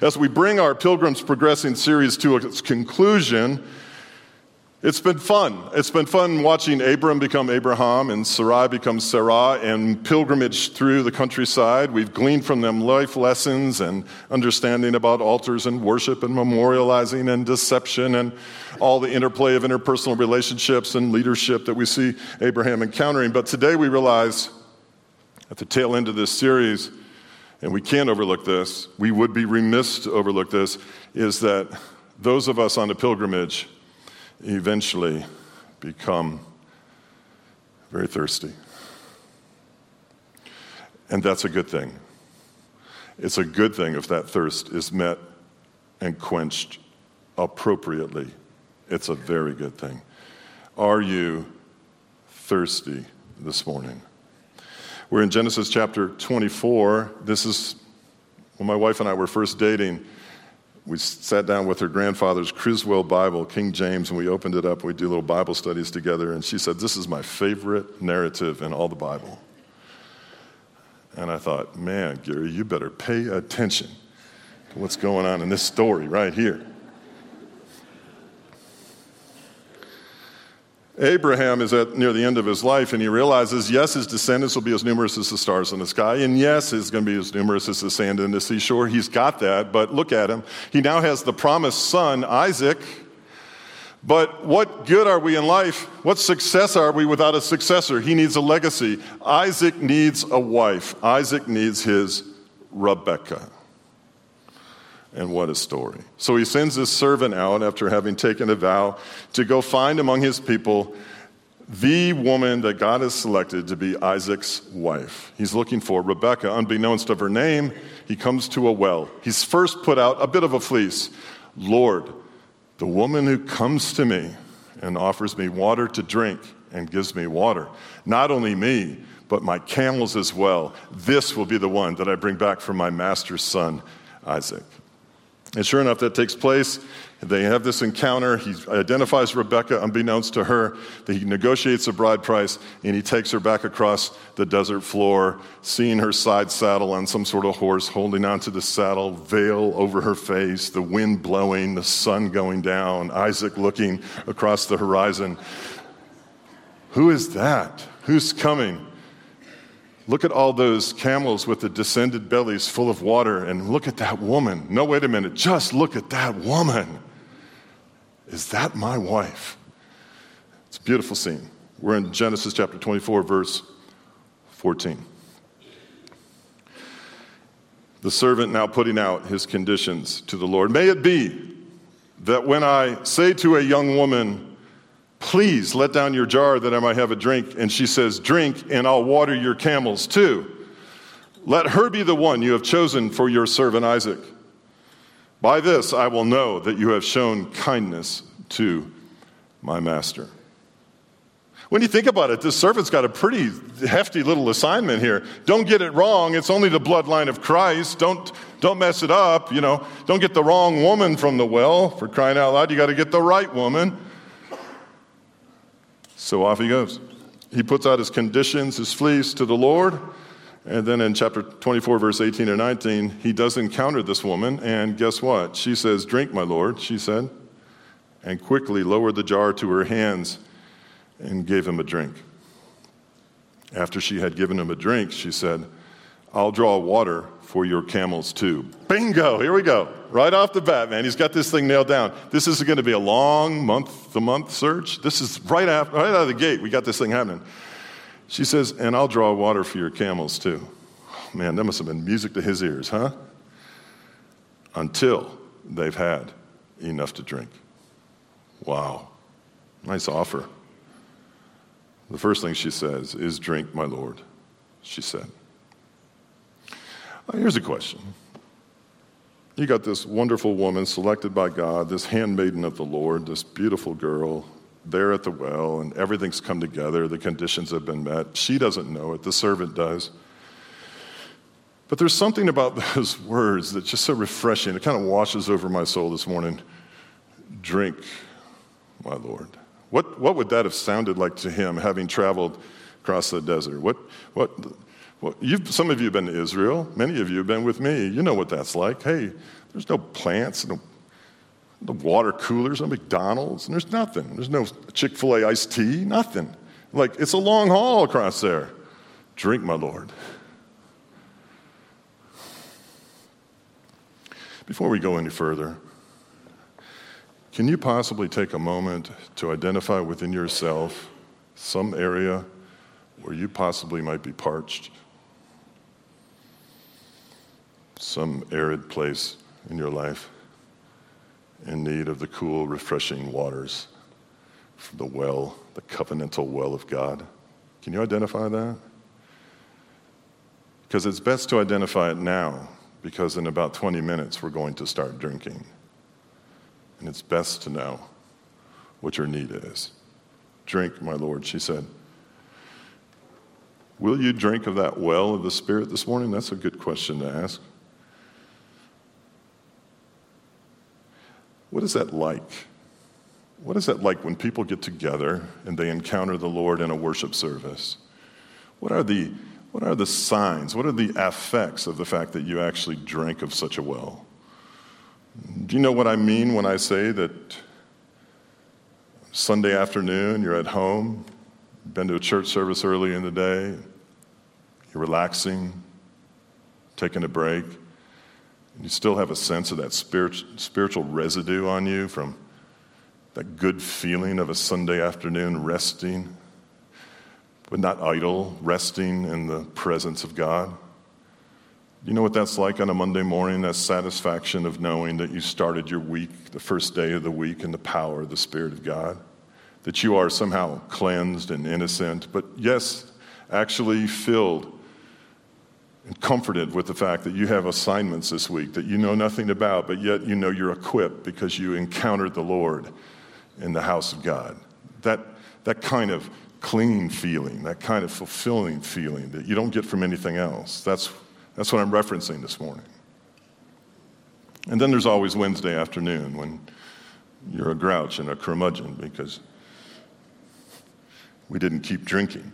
As we bring our Pilgrims Progressing series to its conclusion, it's been fun. It's been fun watching Abram become Abraham and Sarai become Sarah and pilgrimage through the countryside. We've gleaned from them life lessons and understanding about altars and worship and memorializing and deception and all the interplay of interpersonal relationships and leadership that we see Abraham encountering. But today we realize at the tail end of this series, and we can't overlook this, we would be remiss to overlook this, is that those of us on the pilgrimage eventually become very thirsty. And that's a good thing. It's a good thing if that thirst is met and quenched appropriately. It's a very good thing. Are you thirsty this morning? We're in Genesis chapter 24. This is when my wife and I were first dating. We sat down with her grandfather's Criswell Bible, King James, and we opened it up. We do little Bible studies together, and she said, "This is my favorite narrative in all the Bible." And I thought, man, Gary, you better pay attention to what's going on in this story right here. Abraham is near the end of his life, and he realizes, yes, his descendants will be as numerous as the stars in the sky, and yes, it's going to be as numerous as the sand in the seashore. He's got that, but look at him. He now has the promised son, Isaac. But what good are we in life? What success are we without a successor? He needs a legacy. Isaac needs a wife. Isaac needs his Rebekah. And what a story. So he sends his servant out after having taken a vow to go find among his people the woman that God has selected to be Isaac's wife. He's looking for Rebekah. Unbeknownst of her name, he comes to a well. He's first put out a bit of a fleece. "Lord, the woman who comes to me and offers me water to drink and gives me water, not only me, but my camels as well, this will be the one that I bring back for my master's son, Isaac." And sure enough, that takes place. They have this encounter. He identifies Rebekah, unbeknownst to her, that he negotiates a bride price, and he takes her back across the desert floor, seeing her side saddle on some sort of horse, holding onto the saddle, veil over her face, the wind blowing, the sun going down, Isaac looking across the horizon. Who is that? Who's coming? Look at all those camels with the descended bellies full of water, and look at that woman. No, wait a minute. Just look at that woman. Is that my wife? It's a beautiful scene. We're in Genesis chapter 24, verse 14. The servant now putting out his conditions to the Lord. "May it be that when I say to a young woman, 'Please let down your jar that I might have a drink,' and she says, 'Drink, and I'll water your camels too,' let her be the one you have chosen for your servant Isaac. By this I will know that you have shown kindness to my master." When you think about it, this servant's got a pretty hefty little assignment here. Don't get it wrong. It's only the bloodline of Christ. Don't mess it up. Don't get the wrong woman from the well. For crying out loud, you got to get the right woman. So off he goes. He puts out his conditions, his fleece to the Lord. And then in chapter 24, verse 18 and 19, he does encounter this woman. And guess what? She says, "Drink, my Lord," she said, and quickly lowered the jar to her hands and gave him a drink. After she had given him a drink, she said, "I'll draw water for your camels too." Bingo, here we go. Right off the bat, man, he's got this thing nailed down. This isn't going to be a long month-to-month search. This is right out of the gate. We got this thing happening. She says, "And I'll draw water for your camels too." Man, that must have been music to his ears, huh? Until they've had enough to drink. Wow, nice offer. The first thing she says is, "Drink, my Lord," she said. Here's a question. You got this wonderful woman selected by God, this handmaiden of the Lord, this beautiful girl there at the well, and everything's come together. The conditions have been met. She doesn't know it. The servant does. But there's something about those words that's just so refreshing. It kind of washes over my soul this morning. "Drink, my Lord." What would that have sounded like to him, having traveled across the desert? Some of you have been to Israel. Many of you have been with me. You know what that's like. Hey, There's no plants, no water coolers, no McDonald's, and there's nothing. There's no Chick-fil-A iced tea, nothing. Like, it's a long haul across there. Drink, my Lord. Before we go any further, can you possibly take a moment to identify within yourself some area where you possibly might be parched? Some arid place in your life in need of the cool, refreshing waters from the well, the covenantal well of God. Can you identify that? Because it's best to identify it now, because in about 20 minutes we're going to start drinking. And it's best to know what your need is. Drink, my Lord, she said. Will you drink of that well of the Spirit this morning? That's a good question to ask. What is that like? What is that like when people get together and they encounter the Lord in a worship service? What are the signs? What are the effects of the fact that you actually drank of such a well? Do you know what I mean when I say that Sunday afternoon, you're at home, you've been to a church service early in the day, you're relaxing, taking a break, and you still have a sense of that spiritual residue on you from that good feeling of a Sunday afternoon resting, but not idle, resting in the presence of God? You know what that's like on a Monday morning, that satisfaction of knowing that you started your week, the first day of the week, in the power of the Spirit of God, that you are somehow cleansed and innocent, but yes, actually filled and comforted with the fact that you have assignments this week that you know nothing about, but yet you know you're equipped because you encountered the Lord in the house of God. That kind of clean feeling, that kind of fulfilling feeling that you don't get from anything else. That's what I'm referencing this morning. And then there's always Wednesday afternoon when you're a grouch and a curmudgeon because we didn't keep drinking.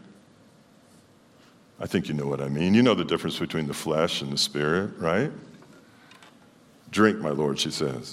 I think you know what I mean. You know the difference between the flesh and the spirit, right? Drink, my Lord, she says.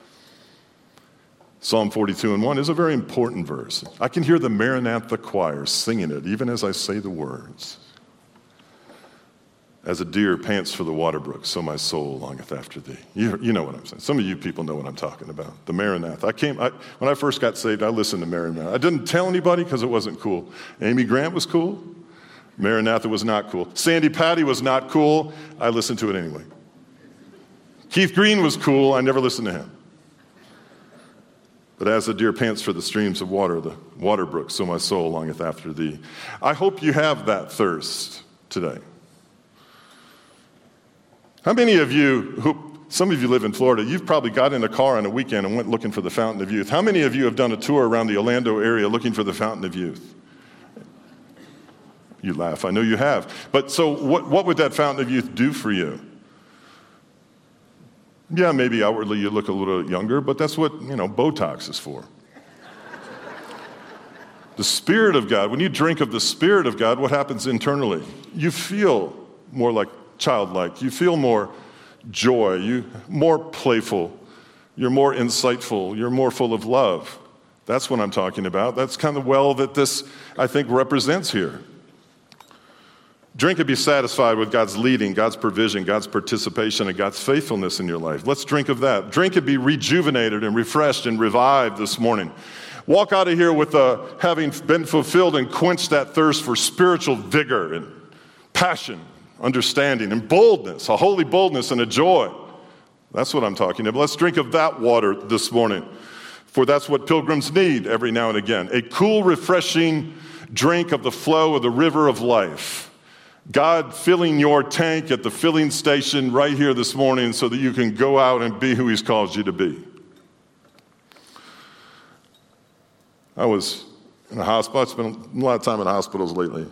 Psalm 42:1 is a very important verse. I can hear the Maranatha choir singing it even as I say the words. As a deer pants for the water brook, so my soul longeth after thee. You know what I'm saying. Some of you people know what I'm talking about. The Maranatha. When I first got saved, I listened to Maranatha. I didn't tell anybody because it wasn't cool. Amy Grant was cool. Maranatha was not cool. Sandy Patty was not cool. I listened to it anyway. Keith Green was cool. I never listened to him. But as the deer pants for the streams of water, the water brook, so my soul longeth after thee. I hope you have that thirst today. How many of you, some of you live in Florida, you've probably got in a car on a weekend and went looking for the Fountain of Youth. How many of you have done a tour around the Orlando area looking for the Fountain of Youth? You laugh, I know you have. But so what would that Fountain of Youth do for you? Yeah, maybe outwardly you look a little younger, but that's what, Botox is for. The Spirit of God, when you drink of the Spirit of God, what happens internally? You feel more like childlike. You feel more joy. You're more playful. You're more insightful. You're more full of love. That's what I'm talking about. That's kind of well that this, I think, represents here. Drink and be satisfied with God's leading, God's provision, God's participation, and God's faithfulness in your life. Let's drink of that. Drink and be rejuvenated and refreshed and revived this morning. Walk out of here with having been fulfilled and quenched that thirst for spiritual vigor and passion, understanding, and boldness, a holy boldness and a joy. That's what I'm talking about. Let's drink of that water this morning, for that's what pilgrims need every now and again. A cool, refreshing drink of the flow of the river of life. God filling your tank at the filling station right here this morning so that you can go out and be who He's called you to be. I was in a hospital. I spent a lot of time in hospitals lately.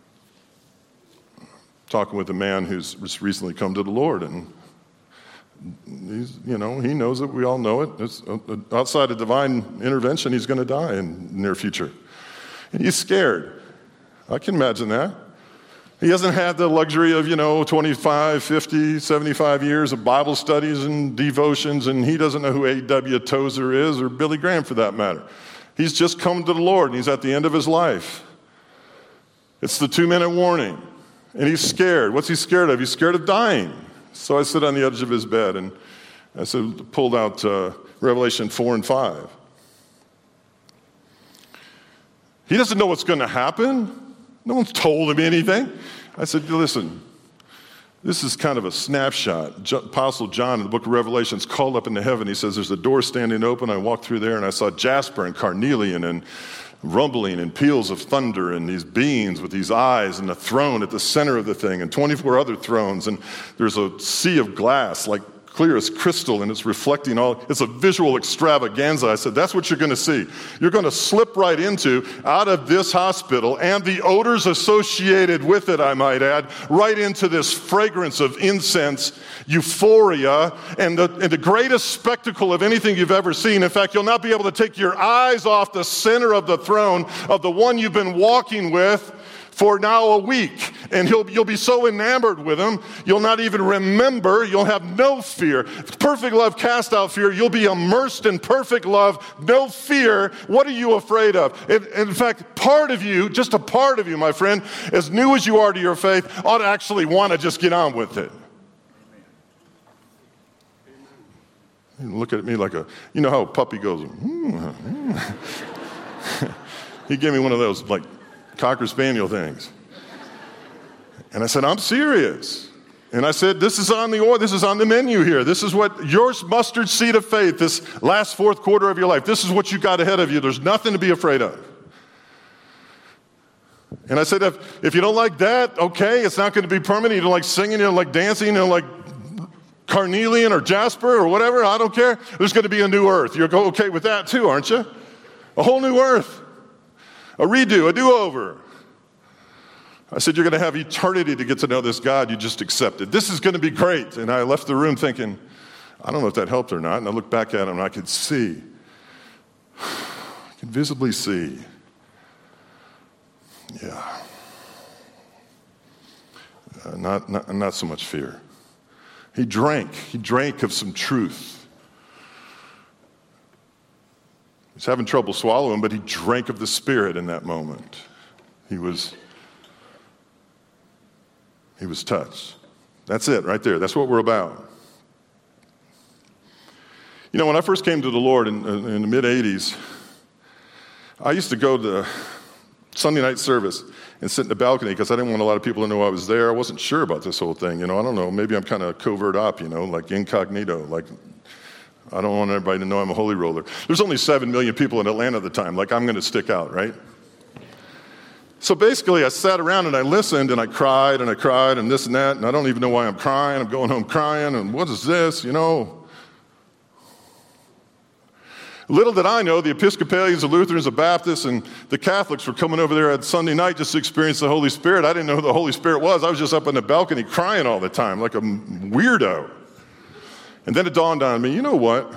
Talking with a man who's just recently come to the Lord, and he knows it. We all know it. It's outside of divine intervention, he's going to die in the near future. And he's scared. I can imagine that. He hasn't had the luxury of, 25, 50, 75 years of Bible studies and devotions, and he doesn't know who A.W. Tozer is or Billy Graham for that matter. He's just come to the Lord, and he's at the end of his life. It's the 2-minute warning, and he's scared. What's he scared of? He's scared of dying. So I sit on the edge of his bed, and I pulled out Revelation 4 and 5. He doesn't know what's going to happen. No one's told him anything. I said, listen, this is kind of a snapshot. Apostle John in the book of Revelation is called up into heaven. He says, there's a door standing open. I walked through there and I saw jasper and carnelian and rumbling and peals of thunder and these beings with these eyes and a throne at the center of the thing and 24 other thrones. And there's a sea of glass like clear as crystal, and it's reflecting it's a visual extravaganza. I said, that's what you're going to see. You're going to slip right into, out of this hospital, and the odors associated with it, I might add, right into this fragrance of incense, euphoria, and the greatest spectacle of anything you've ever seen. In fact, you'll not be able to take your eyes off the center of the throne of the one you've been walking with for now a week. And you'll be so enamored with him, you'll not even remember. You'll have no fear. Perfect love casts out fear. You'll be immersed in perfect love, no fear. What are you afraid of? In fact, part of you, just a part of you, my friend, as new as you are to your faith, ought to actually want to just get on with it. You look at me like you know how a puppy goes, He gave me one of those, like, Cocker Spaniel things. And I said, I'm serious. And I said, this is on the menu here. This is what your mustard seed of faith, this last fourth quarter of your life, this is what you got ahead of you. There's nothing to be afraid of. And I said, if you don't like that, okay, it's not going to be permanent. You don't like singing, you don't like dancing, you don't like carnelian or jasper or whatever, I don't care. There's going to be a new earth. You're okay with that too, aren't you? A whole new earth. A redo, a do-over. I said, you're going to have eternity to get to know this God you just accepted. This is going to be great. And I left the room thinking, I don't know if that helped or not. And I looked back at him and I could see. I could visibly see. Yeah. Not so much fear. He drank of some truth. He's having trouble swallowing, but he drank of the Spirit in that moment. He was touched. That's it right there. That's what we're about. You know, when I first came to the Lord in the mid-'80s, I used to go to Sunday night service and sit in the balcony because I didn't want a lot of people to know I was there. I wasn't sure about this whole thing. I don't know. Maybe I'm kind of covert op, like incognito, like I don't want everybody to know I'm a holy roller. There's only 7 million people in Atlanta at the time. Like, I'm going to stick out, right? So basically, I sat around and I listened and I cried and this and that, and I don't even know why I'm crying. I'm going home crying, and what is this, Little did I know the Episcopalians, the Lutherans, the Baptists, and the Catholics were coming over there on Sunday night just to experience the Holy Spirit. I didn't know who the Holy Spirit was. I was just up on the balcony crying all the time like a weirdo. And then it dawned on me, you know what?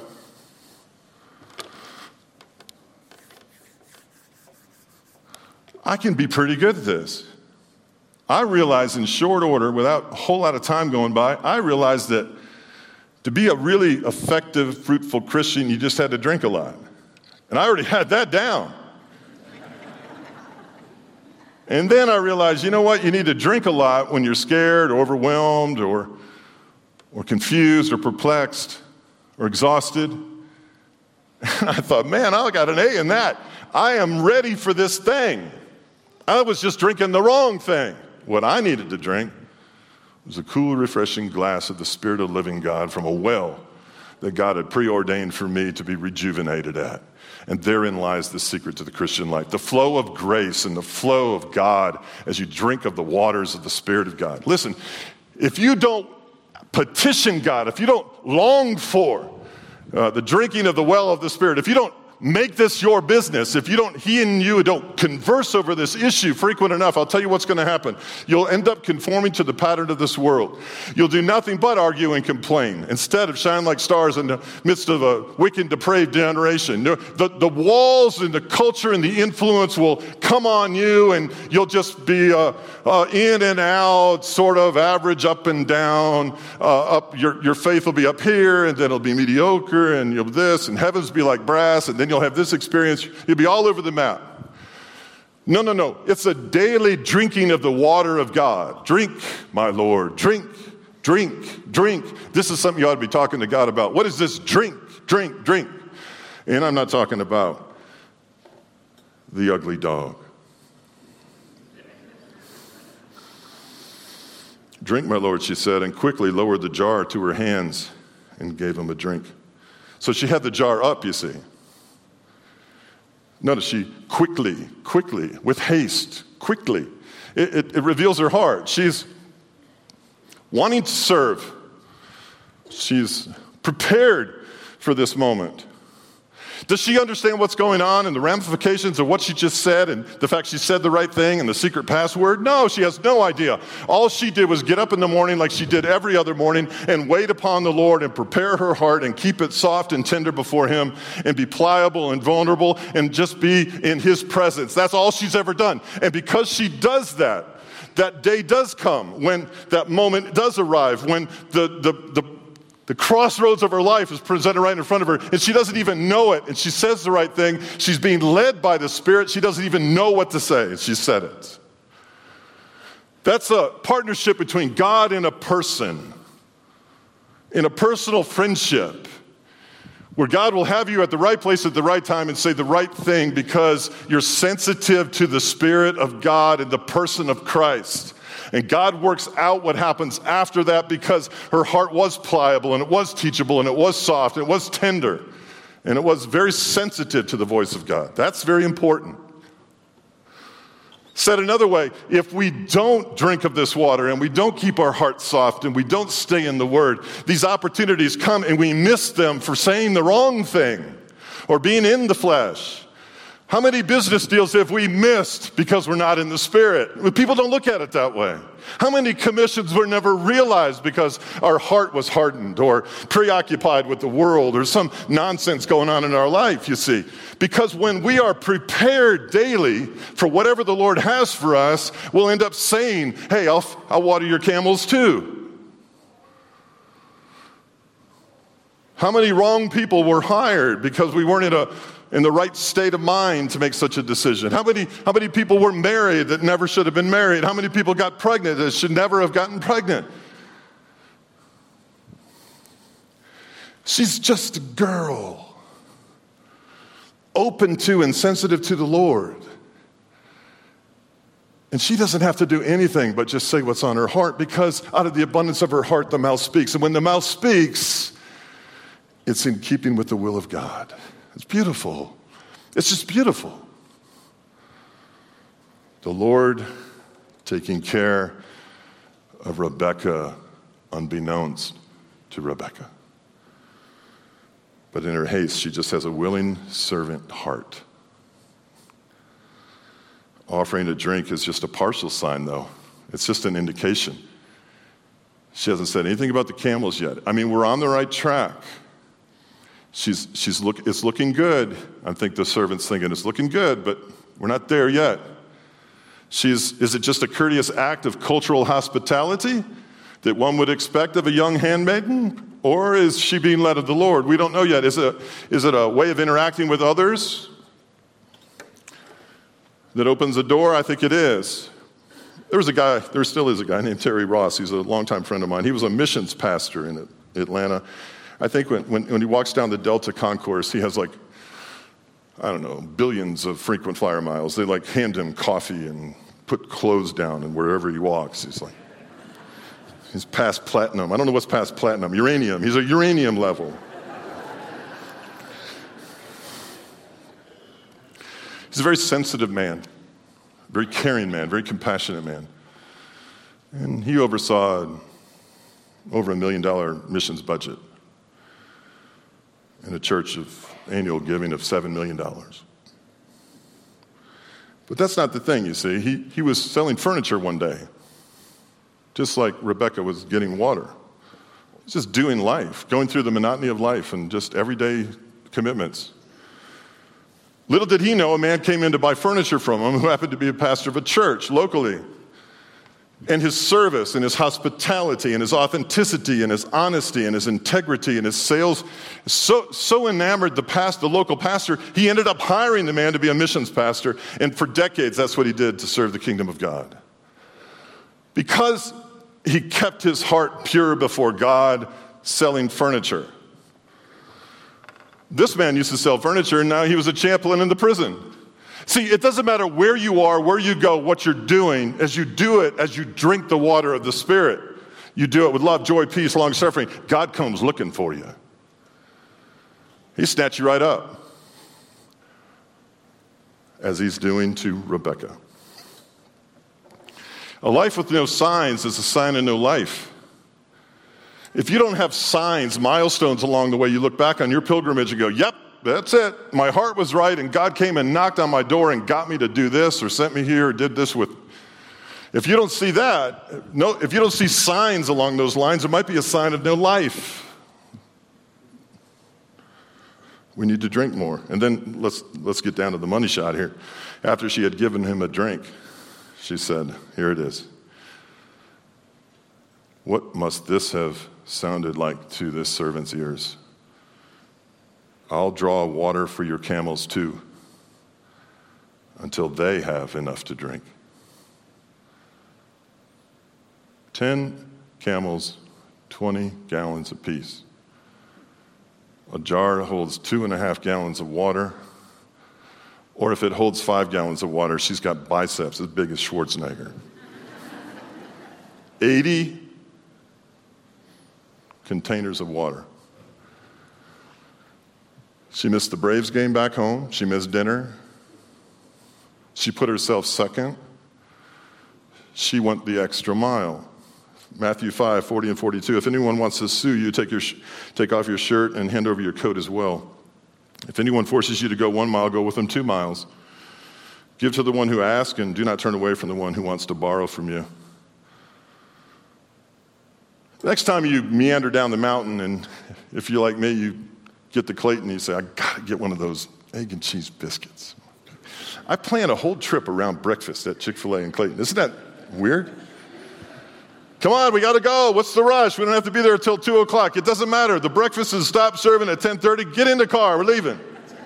I can be pretty good at this. I realized in short order, without a whole lot of time going by, I realized that to be a really effective, fruitful Christian, you just had to drink a lot. And I already had that down. And then I realized, you know what? You need to drink a lot when you're scared or overwhelmed or confused or perplexed or exhausted. And I thought, man, I got an A in that. I am ready for this thing. I was just drinking the wrong thing. What I needed to drink was a cool, refreshing glass of the Spirit of the living God from a well that God had preordained for me to be rejuvenated at. And therein lies the secret to the Christian life. The flow of grace and the flow of God as you drink of the waters of the Spirit of God. Listen, if you don't petition God, if you don't long for the drinking of the well of the Spirit, if you don't make this your business, if he and you don't converse over this issue frequent enough, I'll tell you what's going to happen. You'll end up conforming to the pattern of this world. You'll do nothing but argue and complain instead of shine like stars in the midst of a wicked, depraved generation. The walls and the culture and the influence will come on you, and you'll just be in and out, sort of average, up and down. Your faith will be up here, and then it'll be mediocre, and you'll this, and heavens be like brass, and then you'll have this experience. You'll be all over the map. No. It's a daily drinking of the water of God. Drink, my Lord. Drink. This is something you ought to be talking to God about. What is this? Drink. And I'm not talking about the ugly dog. Drink, my Lord, she said, and quickly lowered the jar to her hands and gave him a drink. So she had the jar up, you see. Notice she quickly, with haste, quickly. It reveals her heart. She's wanting to serve. She's prepared for this moment. Does she understand what's going on and the ramifications of what she just said and the fact she said the right thing and the secret password? No, she has no idea. All she did was get up in the morning like she did every other morning and wait upon the Lord and prepare her heart and keep it soft and tender before Him and be pliable and vulnerable and just be in His presence. That's all she's ever done. And because she does that, that day does come when that moment does arrive, when the crossroads of her life is presented right in front of her, and she doesn't even know it, and she says the right thing. She's being led by the Spirit. She doesn't even know what to say, and she said it. That's a partnership between God and a person, in a personal friendship, where God will have you at the right place at the right time and say the right thing because you're sensitive to the Spirit of God and the person of Christ. And God works out what happens after that because her heart was pliable and it was teachable and it was soft and it was tender and it was very sensitive to the voice of God. That's very important. Said another way, if we don't drink of this water and we don't keep our hearts soft and we don't stay in the Word, these opportunities come and we miss them for saying the wrong thing or being in the flesh. How many business deals have we missed because we're not in the Spirit? People don't look at it that way. How many commissions were never realized because our heart was hardened or preoccupied with the world or some nonsense going on in our life, you see? Because when we are prepared daily for whatever the Lord has for us, we'll end up saying, hey, I'll water your camels too. How many wrong people were hired because we weren't in the right state of mind to make such a decision? How many people were married that never should have been married? How many people got pregnant that should never have gotten pregnant? She's just a girl, open to and sensitive to the Lord. And she doesn't have to do anything but just say what's on her heart because out of the abundance of her heart, the mouth speaks. And when the mouth speaks, it's in keeping with the will of God. It's beautiful. It's just beautiful. The Lord taking care of Rebekah unbeknownst to Rebekah. But in her haste, she just has a willing servant heart. Offering a drink is just a partial sign, though. It's just an indication. She hasn't said anything about the camels yet. I mean, we're on the right track. It's looking good. I think the servant's thinking it's looking good, but we're not there yet. Is it just a courteous act of cultural hospitality that one would expect of a young handmaiden? Or is she being led of the Lord? We don't know yet. Is it a way of interacting with others that opens a door? I think it is. There still is a guy named Terry Ross. He's a longtime friend of mine. He was a missions pastor in Atlanta. I think when he walks down the Delta Concourse, he has billions of frequent flyer miles. They hand him coffee and put clothes down, and wherever he walks, he's past platinum. I don't know what's past platinum. Uranium. He's a uranium level. He's a very sensitive man, very caring man, very compassionate man. And he oversaw over $1 million missions budget. in a church of annual giving of $7 million. But that's not the thing, you see. He was selling furniture one day, just like Rebecca was getting water. He's just doing life, going through the monotony of life and just everyday commitments. Little did he know, a man came in to buy furniture from him who happened to be a pastor of a church locally. And his service and his hospitality and his authenticity and his honesty and his integrity and his sales so enamored the local pastor, he ended up hiring the man to be a missions pastor. And for decades, that's what he did to serve the kingdom of God. Because he kept his heart pure before God, selling furniture. This man used to sell furniture, and now he was a chaplain in the prison. See, it doesn't matter where you are, where you go, what you're doing, as you do it, as you drink the water of the Spirit. You do it with love, joy, peace, long-suffering. God comes looking for you. He snatched you right up, as he's doing to Rebecca. A life with no signs is a sign of no life. If you don't have signs, milestones along the way, you look back on your pilgrimage and go, yep, that's it. My heart was right, and God came and knocked on my door and got me to do this or sent me here or did this with. If you don't see that, if you don't see signs along those lines, it might be a sign of no life. We need to drink more. And then let's get down to the money shot here. After she had given him a drink, she said, here it is. What must this have sounded like to this servant's ears? I'll draw water for your camels too, until they have enough to drink. 10 camels, 20 gallons apiece. A jar holds 2.5 gallons of water, or if it holds 5 gallons of water, she's got biceps as big as Schwarzenegger. 80 containers of water. She missed the Braves game back home. She missed dinner. She put herself second. She went the extra mile. Matthew 5, 40 and 42. If anyone wants to sue you, take off your shirt and hand over your coat as well. If anyone forces you to go 1 mile, go with them 2 miles. Give to the one who asks, and do not turn away from the one who wants to borrow from you. Next time you meander down the mountain, and if you're like me, you get to Clayton and you say, I gotta get one of those egg and cheese biscuits. I plan a whole trip around breakfast at Chick-fil-A in Clayton. Isn't that weird? Come on, we gotta go. What's the rush? We don't have to be there until 2 o'clock. It doesn't matter. The breakfast is stopped serving at 10:30. Get in the car, we're leaving.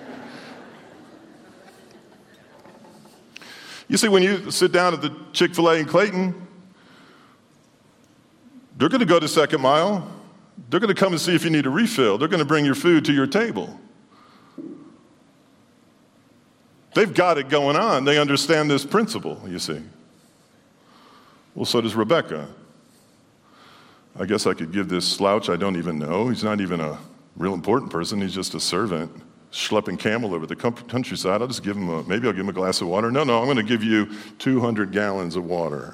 You see, when you sit down at the Chick-fil-A in Clayton, they're gonna go to second mile. They're going to come and see if you need a refill. They're going to bring your food to your table. They've got it going on. They understand this principle, you see. Well, so does Rebecca. I guess I could give this slouch I don't even know. He's not even a real important person. He's just a servant, schlepping camel over the countryside. I'll just give him maybe I'll give him a glass of water. No, I'm going to give you 200 gallons of water.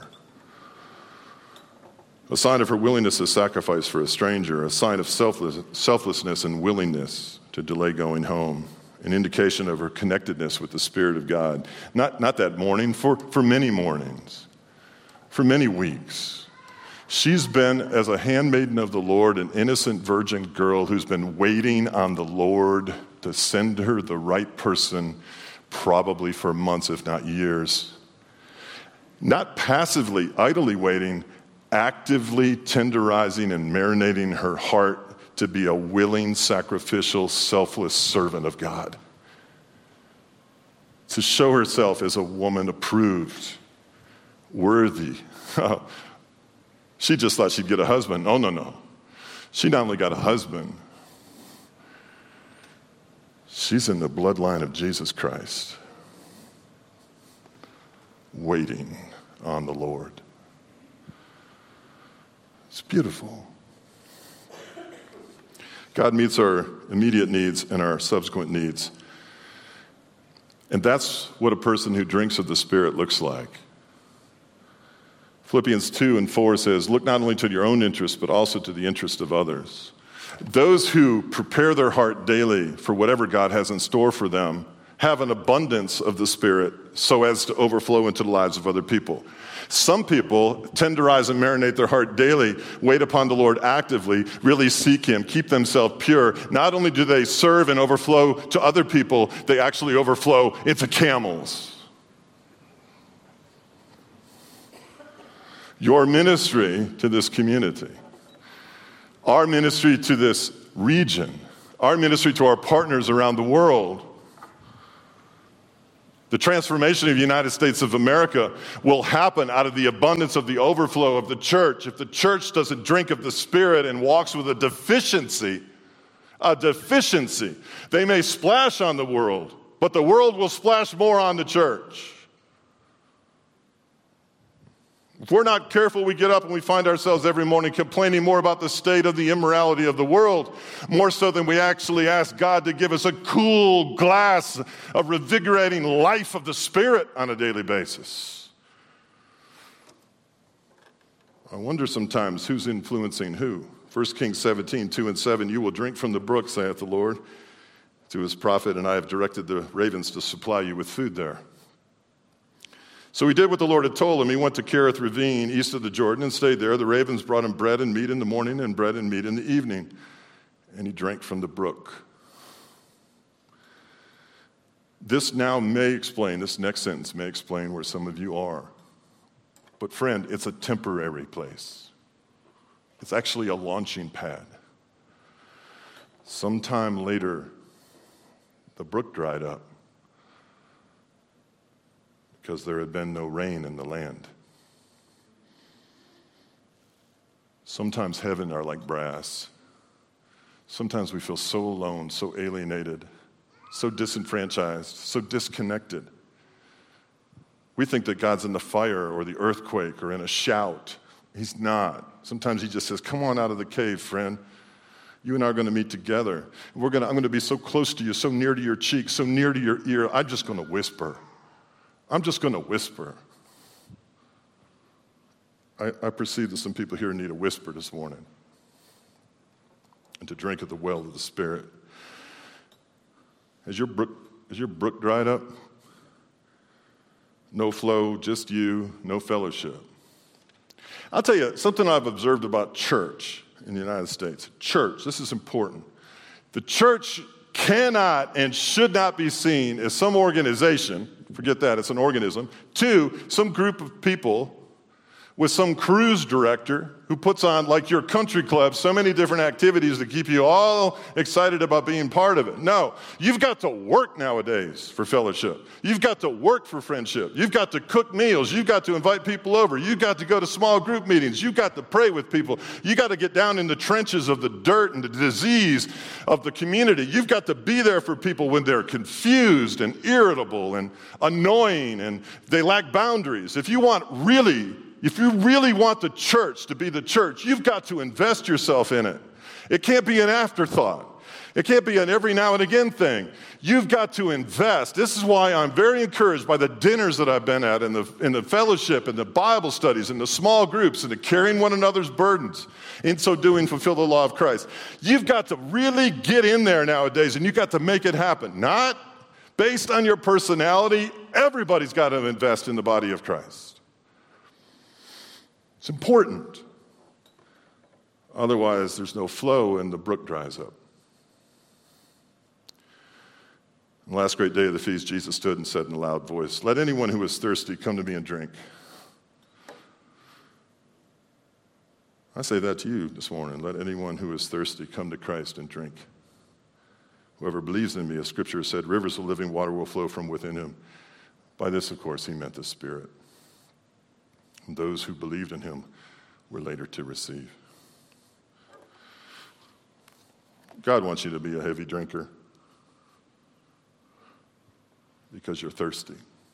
A sign of her willingness to sacrifice for a stranger, a sign of selflessness and willingness to delay going home, an indication of her connectedness with the Spirit of God. Not that morning, for many mornings, for many weeks. She's been, as a handmaiden of the Lord, an innocent virgin girl who's been waiting on the Lord to send her the right person, probably for months, if not years. Not passively, idly waiting, actively tenderizing and marinating her heart to be a willing, sacrificial, selfless servant of God. To show herself as a woman approved, worthy. She just thought she'd get a husband. Oh, no. She not only got a husband, she's in the bloodline of Jesus Christ, waiting on the Lord. It's beautiful. God meets our immediate needs and our subsequent needs. And that's what a person who drinks of the Spirit looks like. Philippians 2 and 4 says, look not only to your own interest, but also to the interest of others. Those who prepare their heart daily for whatever God has in store for them have an abundance of the Spirit so as to overflow into the lives of other people. Some people tenderize and marinate their heart daily, wait upon the Lord actively, really seek Him, keep themselves pure. Not only do they serve and overflow to other people, they actually overflow into camels. Your ministry to this community, our ministry to this region, our ministry to our partners around the world, the transformation of the United States of America will happen out of the abundance of the overflow of the church. If the church doesn't drink of the Spirit and walks with a deficiency, they may splash on the world, but the world will splash more on the church. If we're not careful, we get up and we find ourselves every morning complaining more about the state of the immorality of the world, more so than we actually ask God to give us a cool glass of revigorating life of the Spirit on a daily basis. I wonder sometimes who's influencing who. 1 Kings 17, 2 and 7, you will drink from the brook, saith the Lord, to his prophet, and I have directed the ravens to supply you with food there. So he did what the Lord had told him. He went to Kerith Ravine, east of the Jordan, and stayed there. The ravens brought him bread and meat in the morning and bread and meat in the evening. And he drank from the brook. This next sentence may explain where some of you are. But friend, it's a temporary place. It's actually a launching pad. Sometime later, the brook dried up, because there had been no rain in the land. Sometimes heaven are like brass. Sometimes we feel so alone, so alienated, so disenfranchised, so disconnected. We think that God's in the fire or the earthquake or in a shout. He's not. Sometimes he just says, come on out of the cave, friend. You and I are going to meet together. I'm going to be so close to you, so near to your cheek, so near to your ear, I'm just going to whisper. I'm just going to whisper. I perceive that some people here need a whisper this morning and to drink at the well of the Spirit. Has your brook dried up? No flow, just you, no fellowship. I'll tell you something I've observed about church in the United States. Church, this is important. The church cannot and should not be seen as some organization. Forget that, it's an organism. 2, some group of people with some cruise director who puts on, like your country club, so many different activities to keep you all excited about being part of it. No, you've got to work nowadays for fellowship. You've got to work for friendship. You've got to cook meals. You've got to invite people over. You've got to go to small group meetings. You've got to pray with people. You've got to get down in the trenches of the dirt and the disease of the community. You've got to be there for people when they're confused and irritable and annoying and they lack boundaries. If you really want the church to be the church, you've got to invest yourself in it. It can't be an afterthought. It can't be an every now and again thing. You've got to invest. This is why I'm very encouraged by the dinners that I've been at in the fellowship and the Bible studies and the small groups and the carrying one another's burdens. In so doing, fulfill the law of Christ. You've got to really get in there nowadays, and you've got to make it happen. Not based on your personality. Everybody's got to invest in the body of Christ. It's important. Otherwise, there's no flow and the brook dries up. On the last great day of the feast, Jesus stood and said in a loud voice, let anyone who is thirsty come to me and drink. I say that to you this morning. Let anyone who is thirsty come to Christ and drink. Whoever believes in me, as Scripture said, rivers of living water will flow from within him. By this, of course, he meant the Spirit. And those who believed in him were later to receive. God wants you to be a heavy drinker because you're thirsty.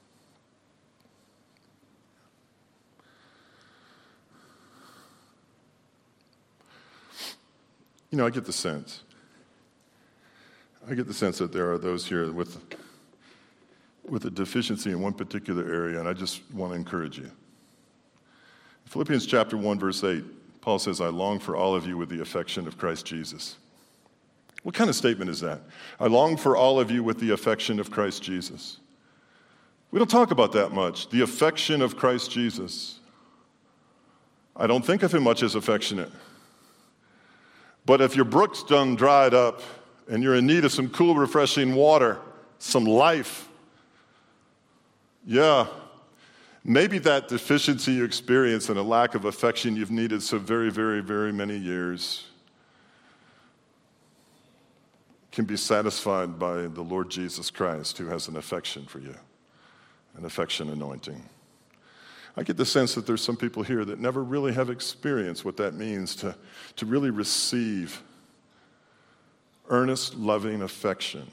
You know, I get the sense that there are those here with a deficiency in one particular area, and I just want to encourage you. Philippians chapter 1, verse 8, Paul says, I long for all of you with the affection of Christ Jesus. What kind of statement is that? I long for all of you with the affection of Christ Jesus. We don't talk about that much, the affection of Christ Jesus. I don't think of him much as affectionate. But if your brook's done dried up and you're in need of some cool, refreshing water, some life, yeah, maybe that deficiency you experience and a lack of affection you've needed so very, very, very many years can be satisfied by the Lord Jesus Christ, who has an affection for you, an affection anointing. I get the sense that there's some people here that never really have experienced what that means to really receive earnest, loving affection,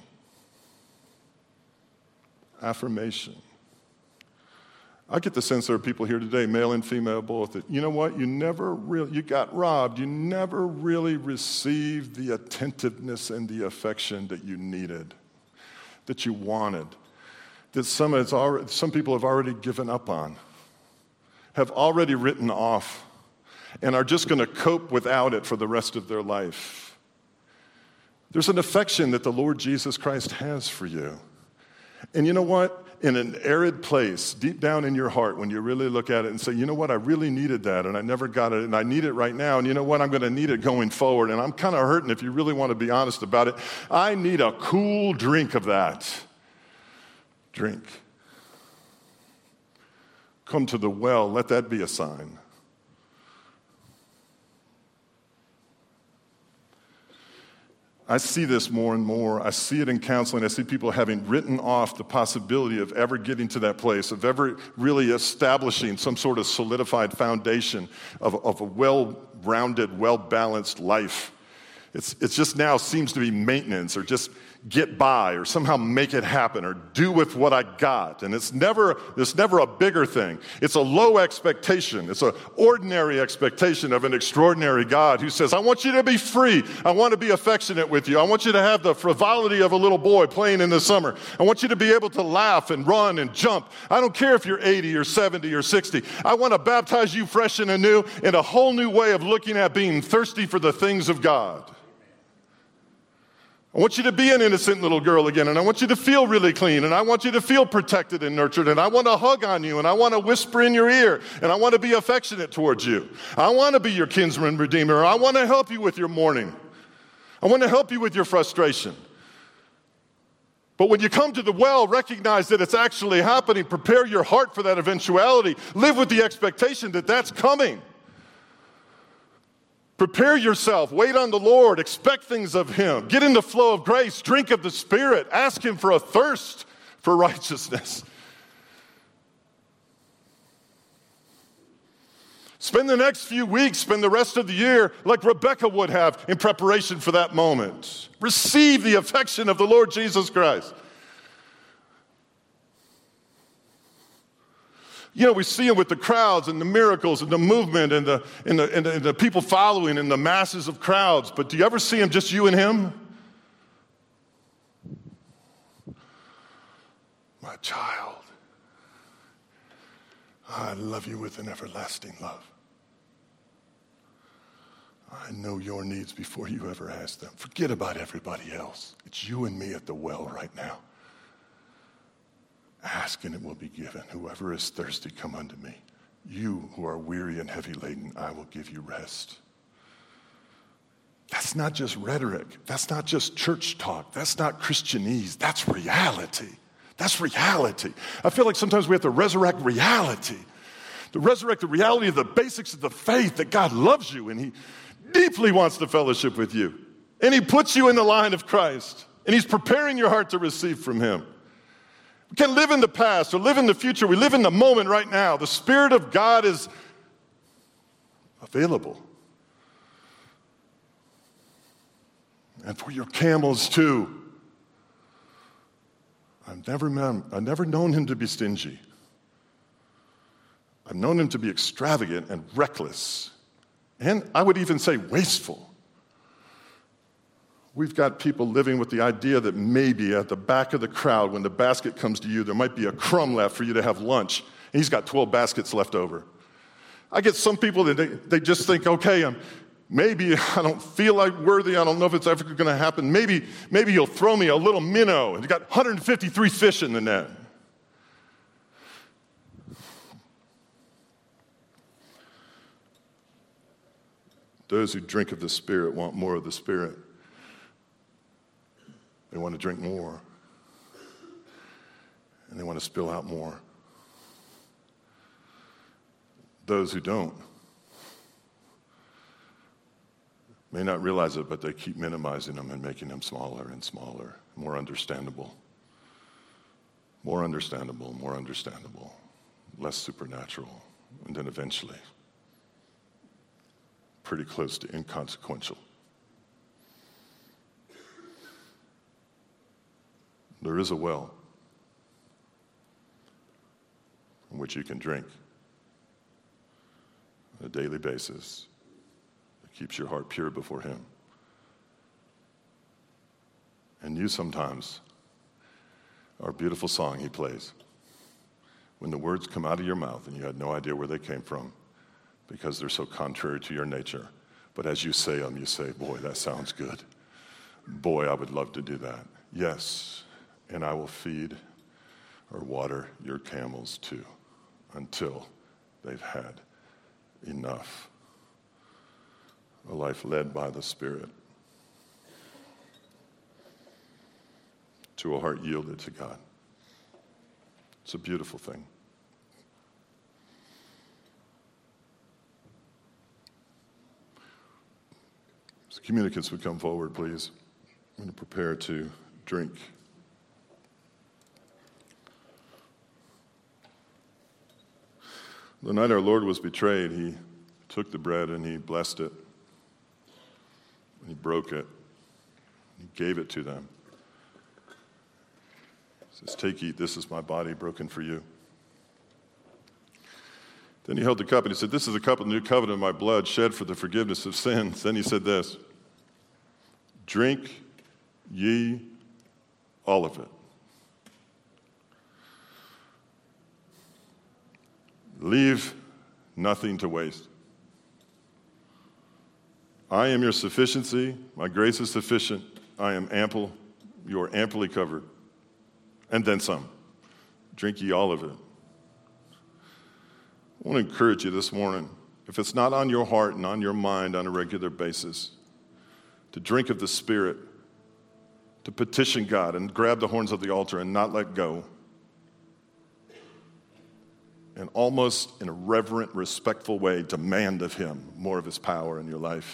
affirmation. I get the sense there are people here today, male and female both, that, you know what, you got robbed. You never really received the attentiveness and the affection that you needed, that you wanted, that some people have already given up on, have already written off, and are just going to cope without it for the rest of their life. There's an affection that the Lord Jesus Christ has for you. And you know what? In an arid place, deep down in your heart, when you really look at it and say, you know what, I really needed that, and I never got it, and I need it right now, and you know what, I'm going to need it going forward, and I'm kind of hurting if you really want to be honest about it. I need a cool drink of that. Drink. Come to the well, let that be a sign. I see this more and more. I see it in counseling. I see people having written off the possibility of ever getting to that place, of ever really establishing some sort of solidified foundation of a well-rounded, well-balanced life. It's just now seems to be maintenance, or just get by, or somehow make it happen, or do with what I got. And it's never a bigger thing. It's a low expectation. It's an ordinary expectation of an extraordinary God who says, I want you to be free. I want to be affectionate with you. I want you to have the frivolity of a little boy playing in the summer. I want you to be able to laugh and run and jump. I don't care if you're 80 or 70 or 60. I want to baptize you fresh and anew in a whole new way of looking at being thirsty for the things of God. I want you to be an innocent little girl again, and I want you to feel really clean, and I want you to feel protected and nurtured, and I want to hug on you, and I want to whisper in your ear, and I want to be affectionate towards you. I want to be your kinsman redeemer. I want to help you with your mourning. I want to help you with your frustration. But when you come to the well, recognize that it's actually happening. Prepare your heart for that eventuality. Live with the expectation that that's coming. Prepare yourself. Wait on the Lord. Expect things of him. Get in the flow of grace. Drink of the Spirit. Ask him for a thirst for righteousness. Spend the next few weeks, spend the rest of the year like Rebecca would have in preparation for that moment. Receive the affection of the Lord Jesus Christ. You know, we see him with the crowds and the miracles and the movement and the people following and the masses of crowds. But do you ever see him just you and him? My child, I love you with an everlasting love. I know your needs before you ever ask them. Forget about everybody else. It's you and me at the well right now. Ask and it will be given. Whoever is thirsty, come unto me. You who are weary and heavy laden, I will give you rest. That's not just rhetoric. That's not just church talk. That's not Christianese. That's reality. That's reality. I feel like sometimes we have to resurrect reality. To resurrect the reality of the basics of the faith, that God loves you and he deeply wants to fellowship with you. And he puts you in the line of Christ. And he's preparing your heart to receive from him. We can't live in the past or live in the future. We live in the moment right now. The Spirit of God is available. And for your camels too. I've never known him to be stingy. I've known him to be extravagant and reckless. And I would even say wasteful. We've got people living with the idea that maybe at the back of the crowd, when the basket comes to you, there might be a crumb left for you to have lunch. And he's got 12 baskets left over. I get some people that they just think, okay, Maybe I don't feel like worthy. I don't know if it's ever going to happen. Maybe you'll throw me a little minnow. And you got 153 fish in the net. Those who drink of the Spirit want more of the Spirit. They want to drink more. And they want to spill out more. Those who don't may not realize it, but they keep minimizing them and making them smaller and smaller, more understandable, less supernatural, and then eventually pretty close to inconsequential. There is a well from which you can drink on a daily basis that keeps your heart pure before Him. And you sometimes are a beautiful song He plays when the words come out of your mouth and you had no idea where they came from because they're so contrary to your nature. But as you say them, you say, boy, that sounds good. Boy, I would love to do that. Yes, and I will feed or water your camels too until they've had enough. A life led by the Spirit to a heart yielded to God. It's a beautiful thing. So communicants would come forward, please. I'm going to prepare to drink. The night our Lord was betrayed, He took the bread and He blessed it. And He broke it. He gave it to them. He says, take, eat, this is my body broken for you. Then He held the cup and He said, this is the cup of the new covenant of my blood shed for the forgiveness of sins. Then He said this, drink ye all of it. Leave nothing to waste. I am your sufficiency. My grace is sufficient. I am ample. You are amply covered. And then some. Drink ye all of it. I want to encourage you this morning, if it's not on your heart and on your mind on a regular basis, to drink of the Spirit, to petition God and grab the horns of the altar and not let go, and almost in a reverent, respectful way demand of Him more of His power in your life.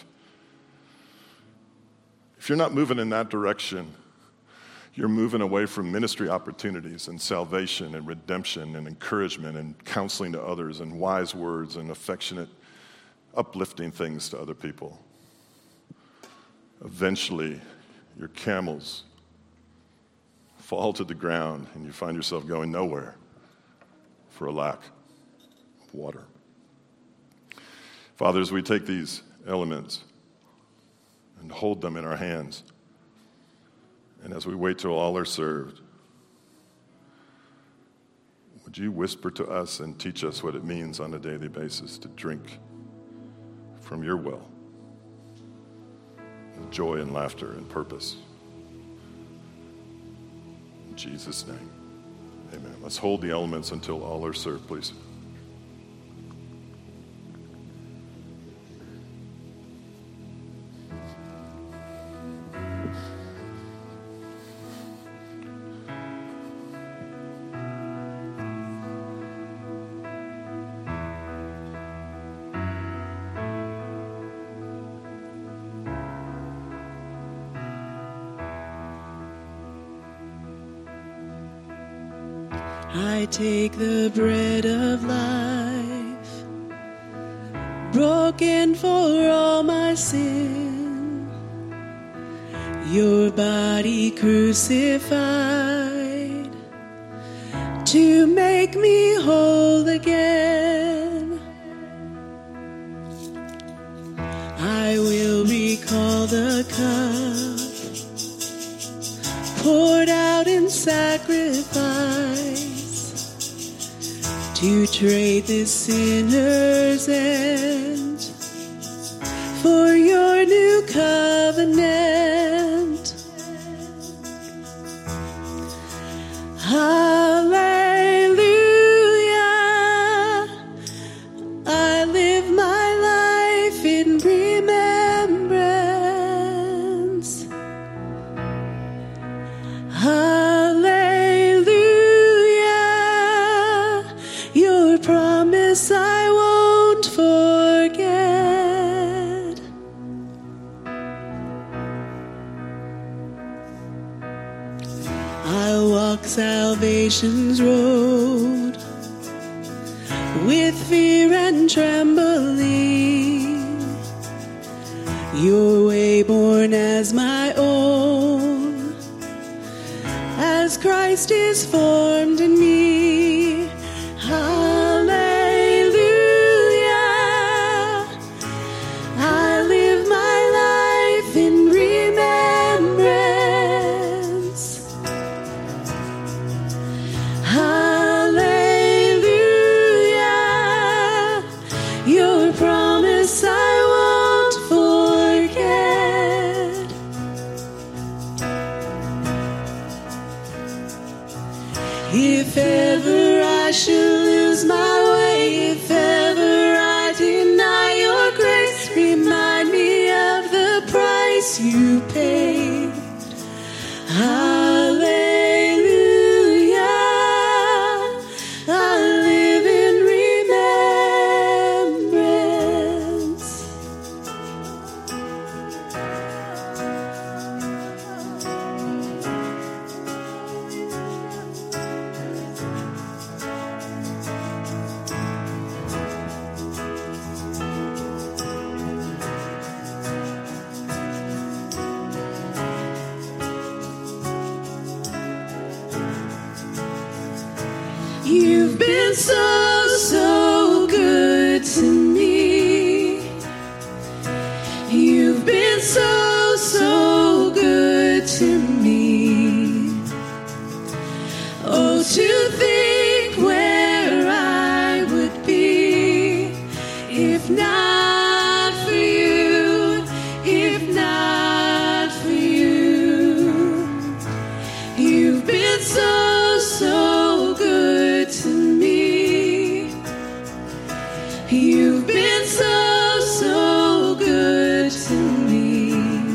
If you're not moving in that direction, you're moving away from ministry opportunities and salvation and redemption and encouragement and counseling to others and wise words and affectionate, uplifting things to other people. Eventually, your camels fall to the ground and you find yourself going nowhere for a lack of water. Father, as we take these elements and hold them in our hands, and as we wait till all are served, would you whisper to us and teach us what it means on a daily basis to drink from your well, with joy and laughter and purpose. In Jesus' name, amen. Let's hold the elements until all are served, please. I take the bread of life, broken for all my sin, your body crucified to make me whole again. I will recall the cup poured out in sacrifice to trade this sinner's end for your new covenant. Hallelujah. I live my life in remembrance. Hallelujah. Your promise I won't forget. I'll walk salvation's road with fear and trembling. Your way born as my own, as Christ is formed in me. Hallelujah. I live my life in remembrance. Hallelujah. Your promise I won't forget. If ever I should lose my way, if ever I deny your grace, remind me of the price you paid. Hallelujah. I live in remembrance. You've been so, so good to me. You've been so, so good to me. Oh, to think where I would be if not for you, if not for you. You've been so, so good to me. You've been so, so good to me.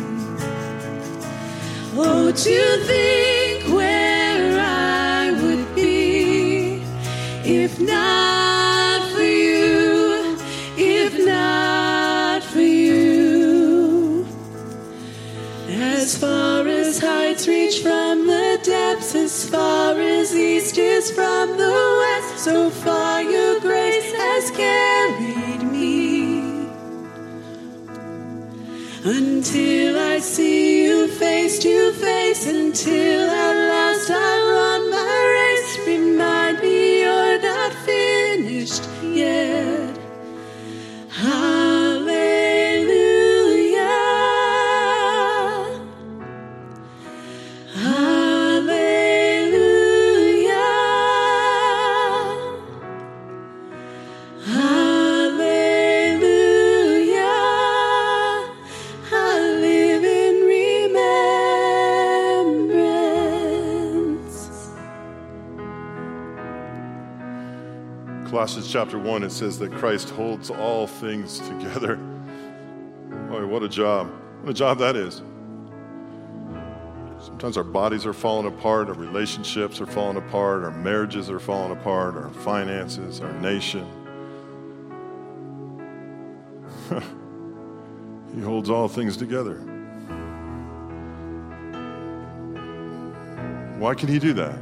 Oh, to think where I would be if not for you, if not for you. As far as heights reach from the depths, as far as east is from the west, so far your grace has carried me. Until I see you face to face, until at last I run my race, remind me you're not finished yet. Hallelujah. Hallelujah. Hallelujah. I live in remembrance. Colossians chapter 1, it says that Christ holds all things together. Boy, what a job. What a job that is. Sometimes our bodies are falling apart, our relationships are falling apart, our marriages are falling apart, our finances, our nation. He holds all things together. Why can he do that?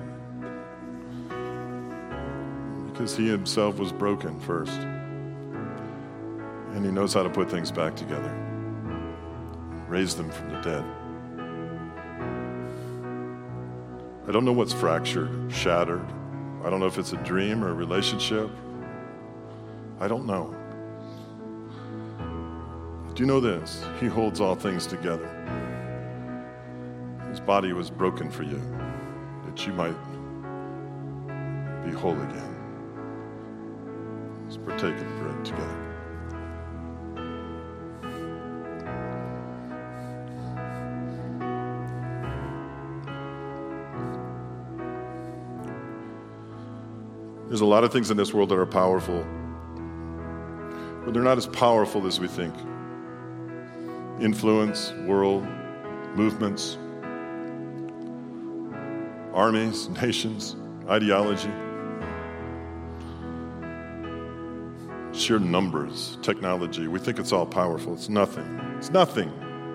Because he himself was broken first. And he knows how to put things back together. Raise them from the dead. I don't know what's fractured, shattered. I don't know if it's a dream or a relationship. I don't know. I do know this. He holds all things together. His body was broken for you, that you might be whole again. Let's partake of the bread together. There's a lot of things in this world that are powerful, but they're not as powerful as we think. Influence, world, movements, armies, nations, ideology, sheer numbers, technology. We think it's all powerful. It's nothing. It's nothing.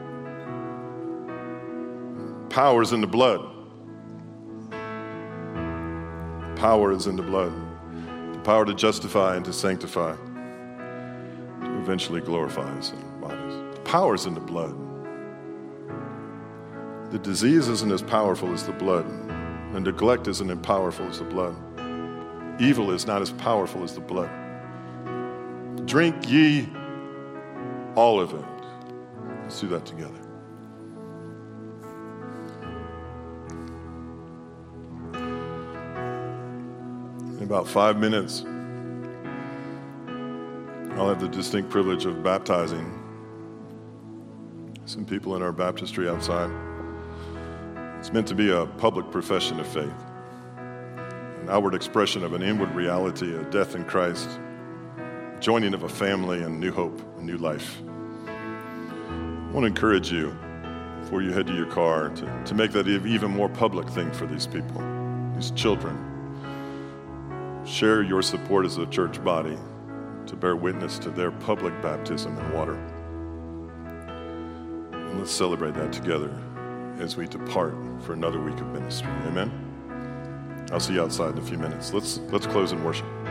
Power is in the blood. Power is in the blood. The power to justify and to sanctify, to eventually glorify us in our bodies. The power is in the blood. The disease isn't as powerful as the blood. And neglect isn't as powerful as the blood. Evil is not as powerful as the blood. Drink ye all of it. Let's do that together. In about 5 minutes, I'll have the distinct privilege of baptizing some people in our baptistry outside. It's meant to be a public profession of faith, an outward expression of an inward reality, a death in Christ, joining of a family and new hope, a new life. I want to encourage you, before you head to your car, to make that an even more public thing for these people, these children. Share your support as a church body to bear witness to their public baptism in water. And let's celebrate that together as we depart for another week of ministry. Amen? I'll see you outside in a few minutes. Let's close in worship.